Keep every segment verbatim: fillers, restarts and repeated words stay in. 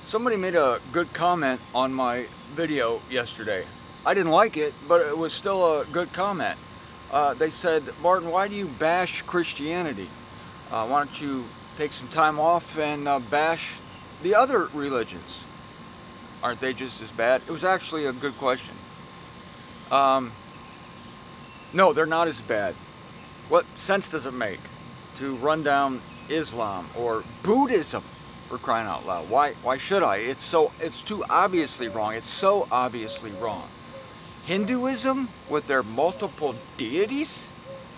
Somebody made a good comment on my video yesterday. I didn't like it, but it was still a good comment. Uh, they said, Martin, why do you bash Christianity? Uh, why don't you take some time off and uh, bash the other religions? Aren't they just as bad? It was actually a good question. Um, no, they're not as bad. What sense does it make to run down Islam or Buddhism, for crying out loud? Why why should I? It's so it's too obviously wrong. It's so obviously wrong. Hinduism with their multiple deities?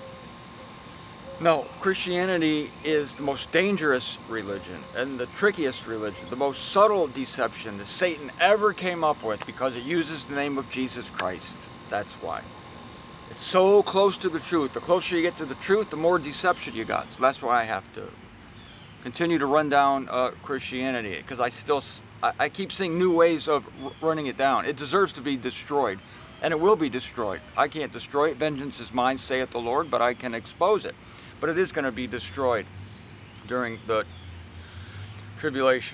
No, Christianity is the most dangerous religion and the trickiest religion, the most subtle deception that Satan ever came up with, because it uses the name of Jesus Christ. That's why. It's so close to the truth. The closer you get to the truth, the more deception you got. So that's why I have to continue to run down uh, Christianity, because I still, I, I keep seeing new ways of r running it down. It deserves to be destroyed, and it will be destroyed. I can't destroy it. Vengeance is mine, saith the Lord, but I can expose it. But it is going to be destroyed during the tribulation.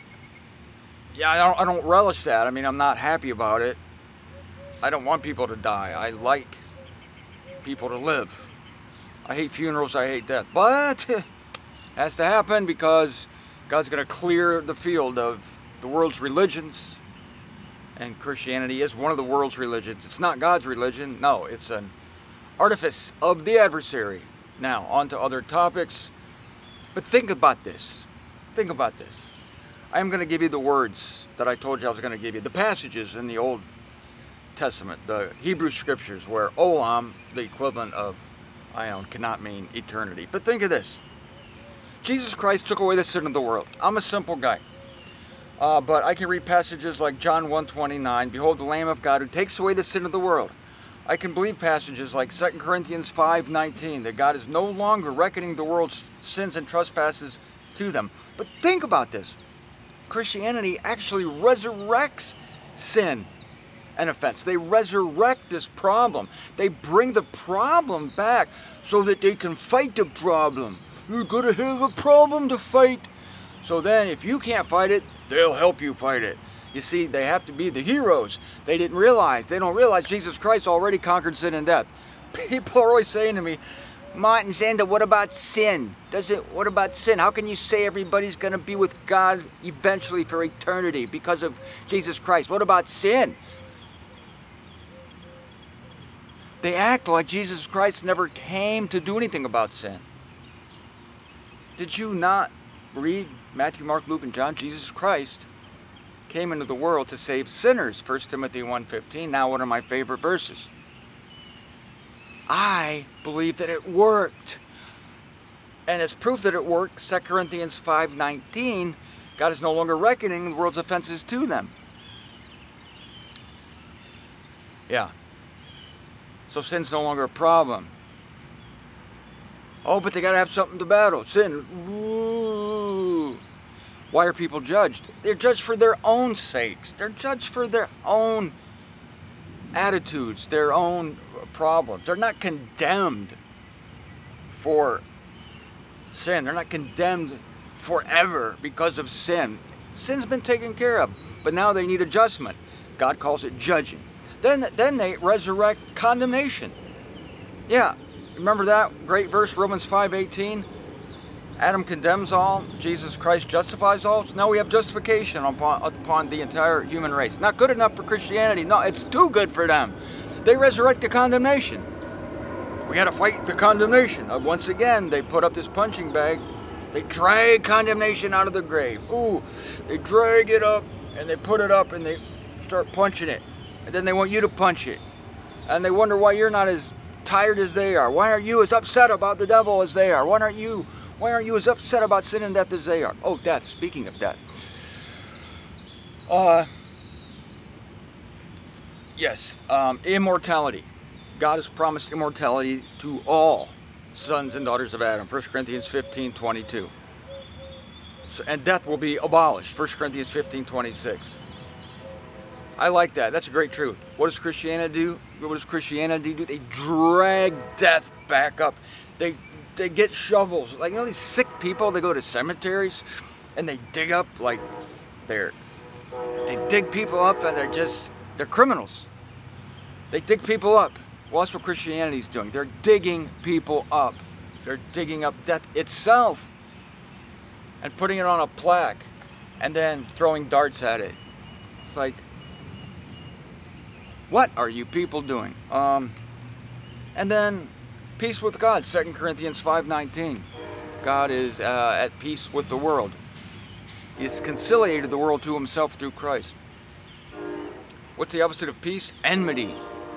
Yeah, I don't, I don't relish that. I mean, I'm not happy about it. I don't want people to die. I like people to live. I hate funerals, I hate death. But it has to happen because God's going to clear the field of the world's religions. And Christianity is one of the world's religions. It's not God's religion. No, it's an artifice of the adversary. Now, on to other topics. But think about this. Think about this. I am going to give you the words that I told you I was going to give you. The passages in the Old Testament, the Hebrew scriptures, where olam, the equivalent of ion, cannot mean eternity. But think of this. Jesus Christ took away the sin of the world. I'm a simple guy. Uh, but I can read passages like John one twenty-nine, behold the Lamb of God who takes away the sin of the world. I can believe passages like Second Corinthians five nineteen, that God is no longer reckoning the world's sins and trespasses to them. But think about this. Christianity actually resurrects sin and offense. They resurrect this problem. They bring the problem back so that they can fight the problem. You're going to have a problem to fight. So then if you can't fight it, they'll help you fight it. You see, they have to be the heroes. They didn't realize, they don't realize Jesus Christ already conquered sin and death. People are always saying to me, Martin Zander, what about sin? Does it, what about sin? How can you say everybody's going to be with God eventually for eternity because of Jesus Christ? What about sin? They act like Jesus Christ never came to do anything about sin. Did you not read Matthew, Mark, Luke, and John? Jesus Christ came into the world to save sinners, First Timothy one fifteen, now one of my favorite verses. I believe that it worked. And as proof that it worked, Second Corinthians five nineteen, God is no longer reckoning the world's offenses to them. Yeah. So sin's no longer a problem. Oh, but they got to have something to battle. Sin. Ooh. Why are people judged? They're judged for their own sakes. They're judged for their own attitudes, their own problems. They're not condemned for sin. They're not condemned forever because of sin. Sin's been taken care of, but now they need adjustment. God calls it judging. Then, then they resurrect condemnation. Yeah, remember that great verse, Romans five eighteen? Adam condemns all, Jesus Christ justifies all. So now we have justification upon, upon the entire human race. Not good enough for Christianity. No, it's too good for them. They resurrect the condemnation. We got to fight the condemnation. Uh, once again, they put up this punching bag. They drag condemnation out of the grave. Ooh, they drag it up and they put it up and they start punching it. And then they want you to punch it. And they wonder why you're not as tired as they are. Why aren't you as upset about the devil as they are? Why aren't you... Why aren't you as upset about sin and death as they are? Oh, death. Speaking of death. Uh, yes. Um, immortality. God has promised immortality to all sons and daughters of Adam. First Corinthians fifteen twenty-two. So, and death will be abolished. First Corinthians fifteen twenty-six. I like that. That's a great truth. What does Christianity do? What does Christianity do? They drag death back up. They they get shovels. Like, you know these sick people, they go to cemeteries and they dig up like They're, they dig people up and they're just, they're criminals. They dig people up. Well, that's what Christianity's doing. They're digging people up. They're digging up death itself and putting it on a plaque and then throwing darts at it. It's like, what are you people doing? Um, and then peace with God, Second Corinthians five nineteen. God is uh, at peace with the world. He's conciliated the world to himself through Christ. What's the opposite of peace? Enmity.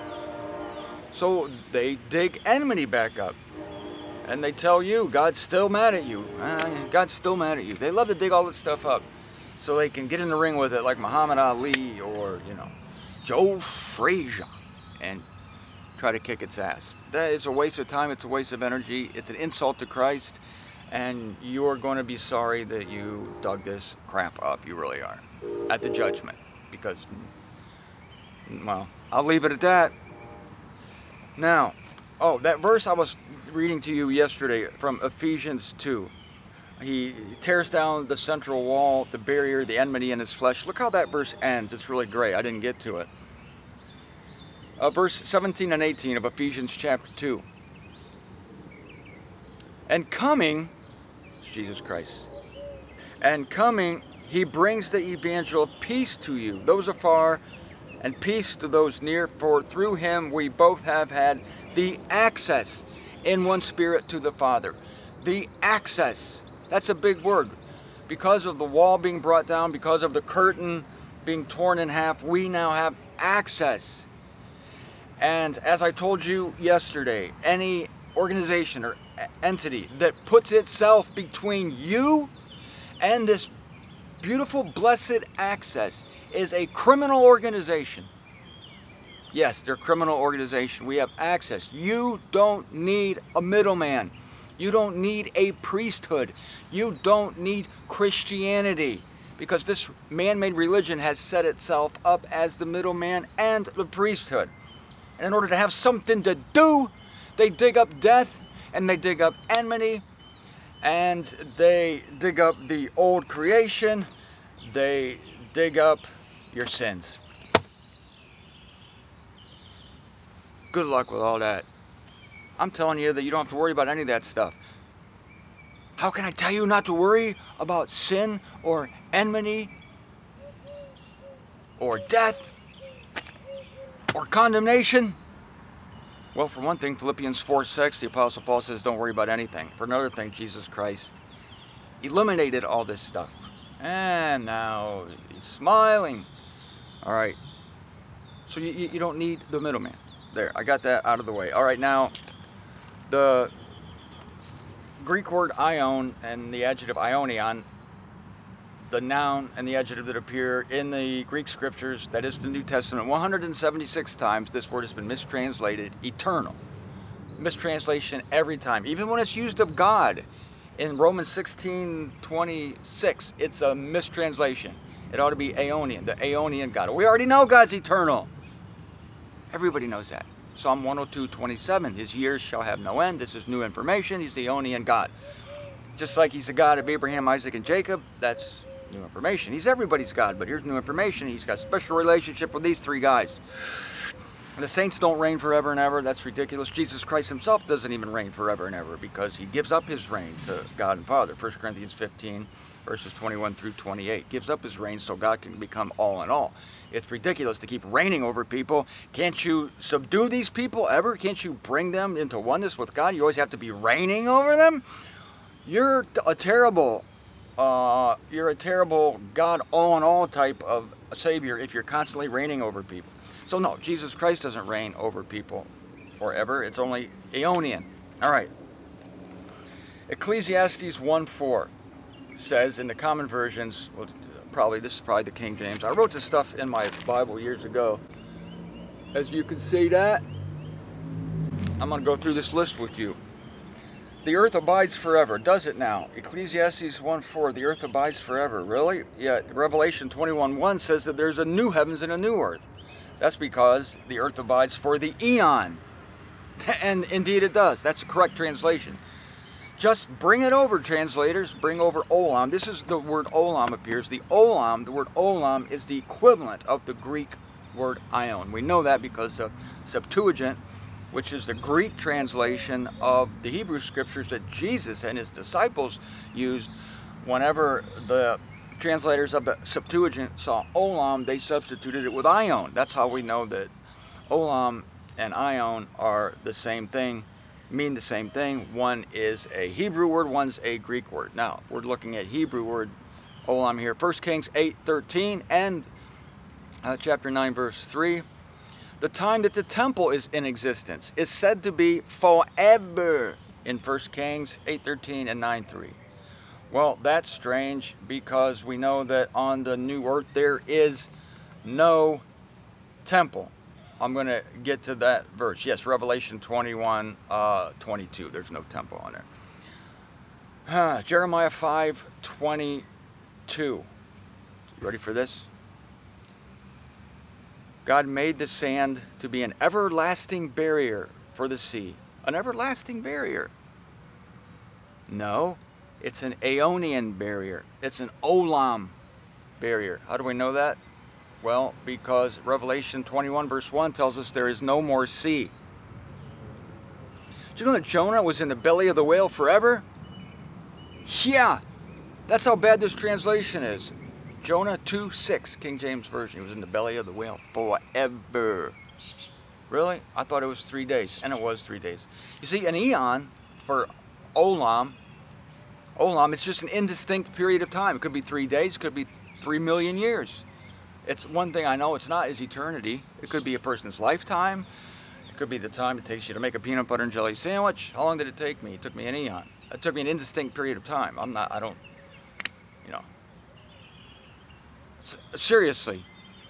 So they dig enmity back up. And they tell you, God's still mad at you. Uh, God's still mad at you. They love to dig all this stuff up so they can get in the ring with it like Muhammad Ali or, you know, Joe Frazier and try to kick its ass. That is a waste of time. It's a waste of energy. It's an insult to Christ. And you're going to be sorry that you dug this crap up. You really are. At the judgment. Because, well, I'll leave it at that. Now, oh, that verse I was reading to you yesterday from Ephesians two. He tears down the central wall, the barrier, the enmity in his flesh. Look how that verse ends. It's really great. I didn't get to it. Uh, verse seventeen and eighteen of Ephesians chapter two. And coming, Jesus Christ, and coming, he brings the evangel of peace to you, those afar, and peace to those near, for through him we both have had the access in one spirit to the Father. The access. That's a big word. Because of the wall being brought down, because of the curtain being torn in half, we now have access. And as I told you yesterday, any organization or entity that puts itself between you and this beautiful, blessed access is a criminal organization. Yes, they're a criminal organization. We have access. You don't need a middleman. You don't need a priesthood. You don't need Christianity, because this man-made religion has set itself up as the middleman and the priesthood. And in order to have something to do, they dig up death, and they dig up enmity, and they dig up the old creation. They dig up your sins. Good luck with all that. I'm telling you that you don't have to worry about any of that stuff. How can I tell you not to worry about sin or enmity or death or condemnation? Well, for one thing, Philippians four six, the Apostle Paul says don't worry about anything. For another thing, Jesus Christ eliminated all this stuff. And now he's smiling. All right. So you, you don't need the middleman. There, I got that out of the way. All right, now, the Greek word ion and the adjective ionion, the noun and the adjective that appear in the Greek scriptures, that is the New Testament, one hundred seventy-six times this word has been mistranslated eternal. Mistranslation every time. Even when it's used of God in Romans sixteen twenty-six, it's a mistranslation. It ought to be aeonian, the aeonian God. We already know God's eternal. Everybody knows that. Psalm one oh two twenty-seven, his years shall have no end. This is new information. He's the Aeonian God. Just like he's the God of Abraham, Isaac, and Jacob, that's new information. He's everybody's God, but here's new information. He's got a special relationship with these three guys. And the saints don't reign forever and ever. That's ridiculous. Jesus Christ himself doesn't even reign forever and ever, because he gives up his reign to God and Father. First Corinthians fifteen, verses twenty-one through twenty-eight. Gives up his reign so God can become all in all. It's ridiculous to keep reigning over people. Can't you subdue these people ever? Can't you bring them into oneness with God? You always have to be reigning over them? You're a terrible, uh, you're a terrible God all-in-all type of Savior if you're constantly reigning over people. So no, Jesus Christ doesn't reign over people forever. It's only Aeonian. All right. Ecclesiastes one four says in the common versions, well, probably this is probably the King James. I wrote this stuff in my Bible years ago. As you can see that, I'm going to go through this list with you. The earth abides forever. Does it now? Ecclesiastes one four, the earth abides forever. Really? Yeah, Revelation twenty-one one says that there's a new heavens and a new earth. That's because the earth abides for the eon. And indeed it does. That's the correct translation. Just bring it over, translators. Bring over olam. This is the word olam appears. The olam, the word olam, is the equivalent of the Greek word ion. We know that because the Septuagint, which is the Greek translation of the Hebrew scriptures that Jesus and his disciples used, whenever the translators of the Septuagint saw olam, they substituted it with ion. That's how we know that olam and ion are the same thing, mean the same thing. One is a Hebrew word, one's a Greek word. Now, we're looking at Hebrew word olam here. First Kings eight thirteen and uh, chapter nine, verse three. The time that the temple is in existence is said to be forever in First Kings eight thirteen and nine three. Well, that's strange because we know that on the new earth there is no temple. I'm going to get to that verse. Yes, Revelation twenty-one, uh, twenty-two. There's no temple on there. Huh, Jeremiah five twenty-two. You ready for this? God made the sand to be an everlasting barrier for the sea. An everlasting barrier. No, it's an Aeonian barrier. It's an Olam barrier. How do we know that? Well, because Revelation twenty-one verse one tells us there is no more sea. Did you know that Jonah was in the belly of the whale forever? Yeah, that's how bad this translation is. Jonah two six, King James Version. He was in the belly of the whale forever. Really? I thought it was three days, and it was three days. You see, an eon for Olam, Olam, it's just an indistinct period of time. It could be three days, it could be three million years. It's one thing I know it's not is eternity. It could be a person's lifetime. It could be the time it takes you to make a peanut butter and jelly sandwich. How long did it take me? It took me an eon. It took me an indistinct period of time. I'm not, I don't, you know. S- seriously.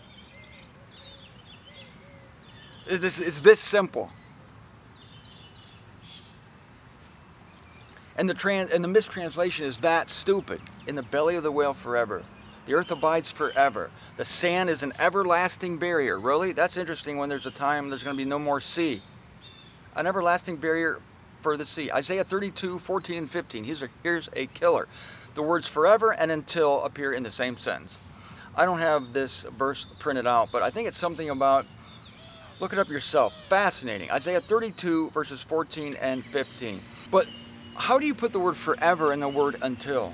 This is this simple. And the trans and the mistranslation is that stupid. In the belly of the whale forever. The earth abides forever. The sand is an everlasting barrier. Really? That's interesting when there's a time there's going to be no more sea. An everlasting barrier for the sea. Isaiah thirty-two, fourteen and fifteen. Here's a, here's a killer. The words forever and until appear in the same sentence. I don't have this verse printed out, but I think it's something about, look it up yourself. Fascinating. Isaiah thirty-two, verses fourteen and fifteen. But how do you put the word forever in the word until?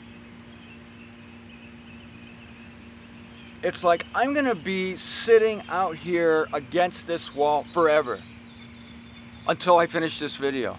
It's like, I'm going to be sitting out here against this wall forever until I finish this video.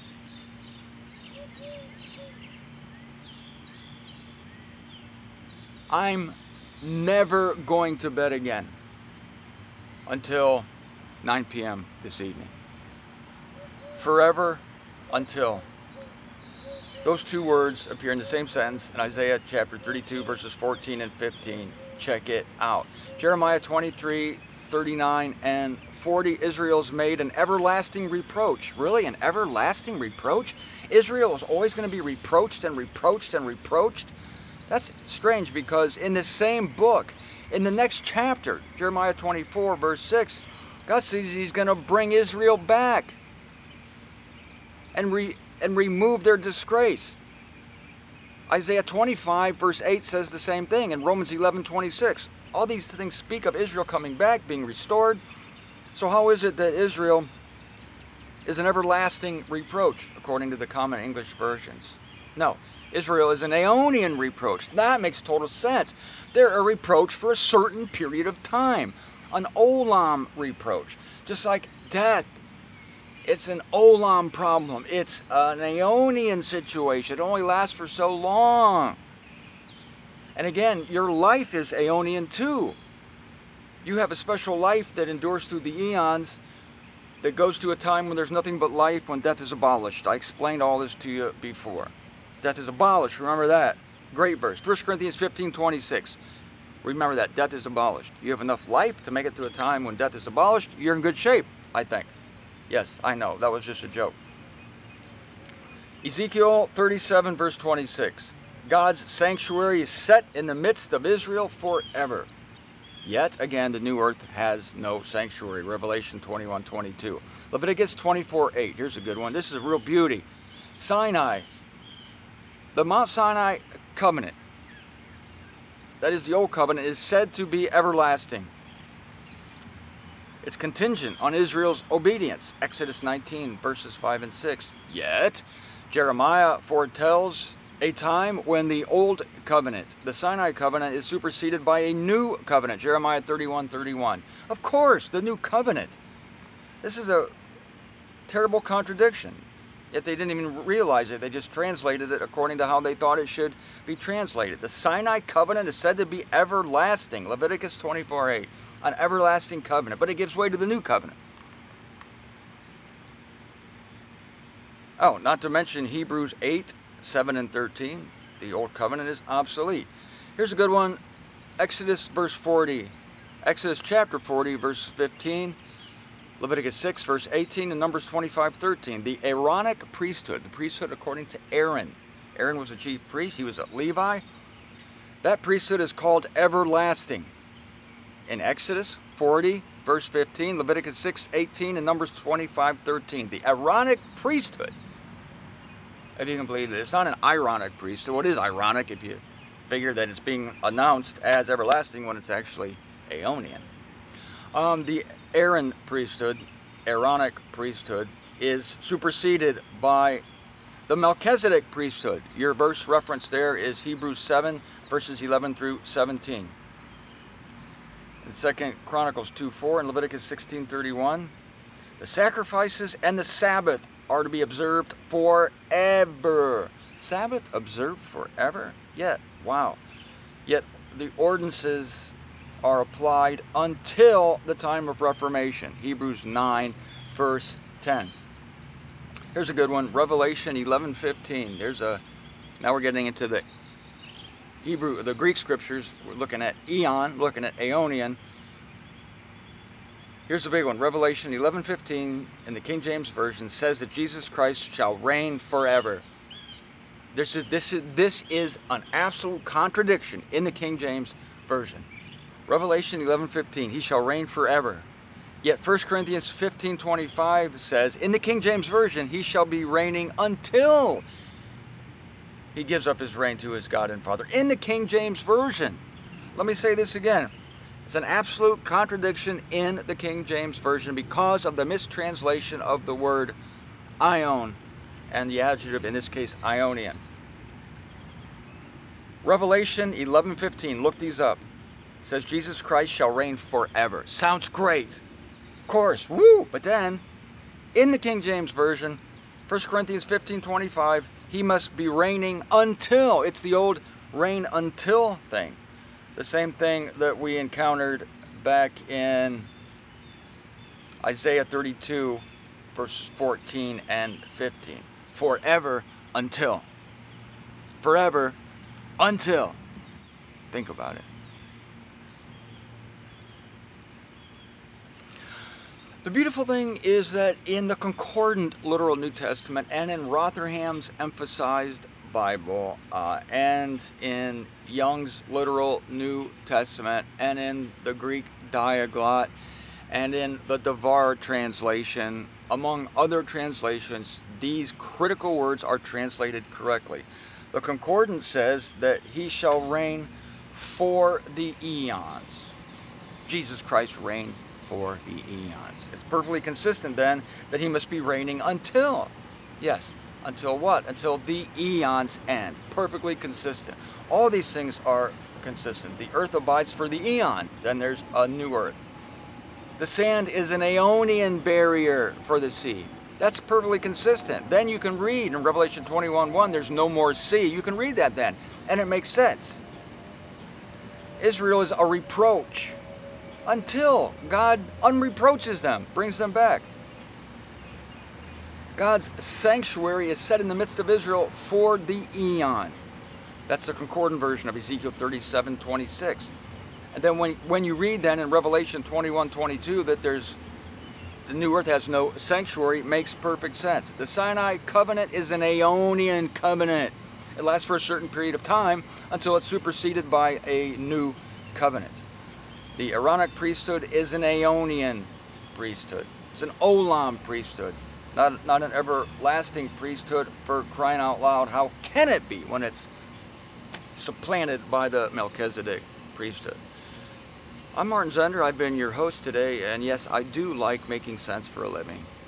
I'm never going to bed again until nine p m this evening. Forever until. Those two words appear in the same sentence in Isaiah chapter thirty-two, verses fourteen and fifteen. Check it out. Jeremiah twenty-three, thirty-nine and forty. Israel's made an everlasting reproach. Really? An everlasting reproach? Israel is always going to be reproached and reproached and reproached? That's strange because in the same book, in the next chapter, Jeremiah twenty-four, verse six, God says he's going to bring Israel back and, re, and remove their disgrace. Isaiah twenty-five, verse eight says the same thing, and Romans eleven, twenty-six. All these things speak of Israel coming back, being restored. So how is it that Israel is an everlasting reproach, according to the Common English versions? No, Israel is an Aeonian reproach. That makes total sense. They're a reproach for a certain period of time. An Olam reproach. Just like death. It's an Olam problem. It's an Aeonian situation. It only lasts for so long. And again, your life is Aeonian too. You have a special life that endures through the eons, that goes to a time when there's nothing but life, when death is abolished. I explained all this to you before. Death is abolished. Remember that. Great verse. First Corinthians fifteen, twenty-six. Remember that. Death is abolished. You have enough life to make it to a time when death is abolished. You're in good shape, I think. Yes, I know. That was just a joke. Ezekiel thirty-seven, verse twenty-six. God's sanctuary is set in the midst of Israel forever. Yet again, the new earth has no sanctuary. Revelation twenty-one, twenty-two. Leviticus twenty-four, eight. Here's a good one. This is a real beauty. Sinai, the Mount Sinai covenant, that is the old covenant, is said to be everlasting. It's contingent on Israel's obedience. Exodus nineteen, verses five and six. Yet, Jeremiah foretells a time when the old covenant, the Sinai covenant, is superseded by a new covenant. Jeremiah thirty-one, thirty-one. Of course, the new covenant. This is a terrible contradiction. Yet they didn't even realize it. They just translated it according to how they thought it should be translated. The Sinai covenant is said to be everlasting. Leviticus twenty-four, eight. An everlasting covenant. But it gives way to the new covenant. Oh, not to mention Hebrews eight, seven and thirteen. The old covenant is obsolete. Here's a good one. Exodus verse forty. Exodus chapter forty, verse fifteen. Leviticus six, verse eighteen, and Numbers twenty-five, thirteen. The Aaronic priesthood, the priesthood according to Aaron. Aaron was a chief priest. He was a Levi. That priesthood is called everlasting. In Exodus forty, verse fifteen, Leviticus six, eighteen, and Numbers twenty-five, thirteen. The Aaronic priesthood. If you can believe it, it's not an ironic priesthood. What is ironic if you figure that it's being announced as everlasting when it's actually Aeonian? Um, the Aaron priesthood, Aaronic priesthood, is superseded by the Melchizedek priesthood. Your verse reference there is Hebrews seven, verses eleven through seventeen. In Second Chronicles two, four and Leviticus sixteen, thirty-one, the sacrifices and the Sabbath are to be observed forever. Sabbath observed forever? Yet, wow. Yet the ordinances are applied until the time of Reformation. Hebrews nine, verse ten. Here's a good one. Revelation eleven, fifteen. There's a, now we're getting into the Hebrew, the Greek scriptures. We're looking at Eon, looking at Aeonian. Here's the big one. Revelation eleven, fifteen in the King James Version says that Jesus Christ shall reign forever. This is, this is, this is an absolute contradiction in the King James Version. Revelation eleven, fifteen, he shall reign forever. Yet First Corinthians fifteen, twenty-five says, in the King James Version, he shall be reigning until he gives up his reign to his God and Father. In the King James Version. Let me say this again. It's an absolute contradiction in the King James Version because of the mistranslation of the word Ion and the adjective, in this case, Ionian. Revelation eleven, fifteen, look these up. It says Jesus Christ shall reign forever. Sounds great. Of course, woo! But then, in the King James Version, First Corinthians fifteen, twenty-five, he must be reigning until. It's the old reign until thing. The same thing that we encountered back in Isaiah thirty-two, verses fourteen and fifteen. Forever until. Forever until. Think about it. The beautiful thing is that in the Concordant Literal New Testament and in Rotherham's Emphasized Bible uh, and in Young's Literal New Testament and in the Greek Diaglott and in the Devar translation, among other translations, these critical words are translated correctly. The Concordance says that he shall reign for the eons. Jesus Christ reigned for the eons. It's perfectly consistent then that he must be reigning until. Yes, until what? Until the eons end. Perfectly consistent. All these things are consistent. The earth abides for the eon. Then there's a new earth. The sand is an Aeonian barrier for the sea. That's perfectly consistent. Then you can read in Revelation twenty-one, one, there's no more sea. You can read that then, and it makes sense. Israel is a reproach until God unreproaches them, brings them back. God's sanctuary is set in the midst of Israel for the eon. That's the concordant version of Ezekiel thirty-seven, twenty-six. And then when, when you read then in Revelation twenty-one, twenty-two that there's the new earth has no sanctuary, makes perfect sense. The Sinai covenant is an Aeonian covenant. It lasts for a certain period of time until it's superseded by a new covenant. The Aaronic priesthood is an Aeonian priesthood. It's an Olam priesthood. not, not an everlasting priesthood, for crying out loud. How can it be when it's supplanted by the Melchizedek priesthood? I'm Martin Zender. I've been your host today, and yes, I do like making sense for a living.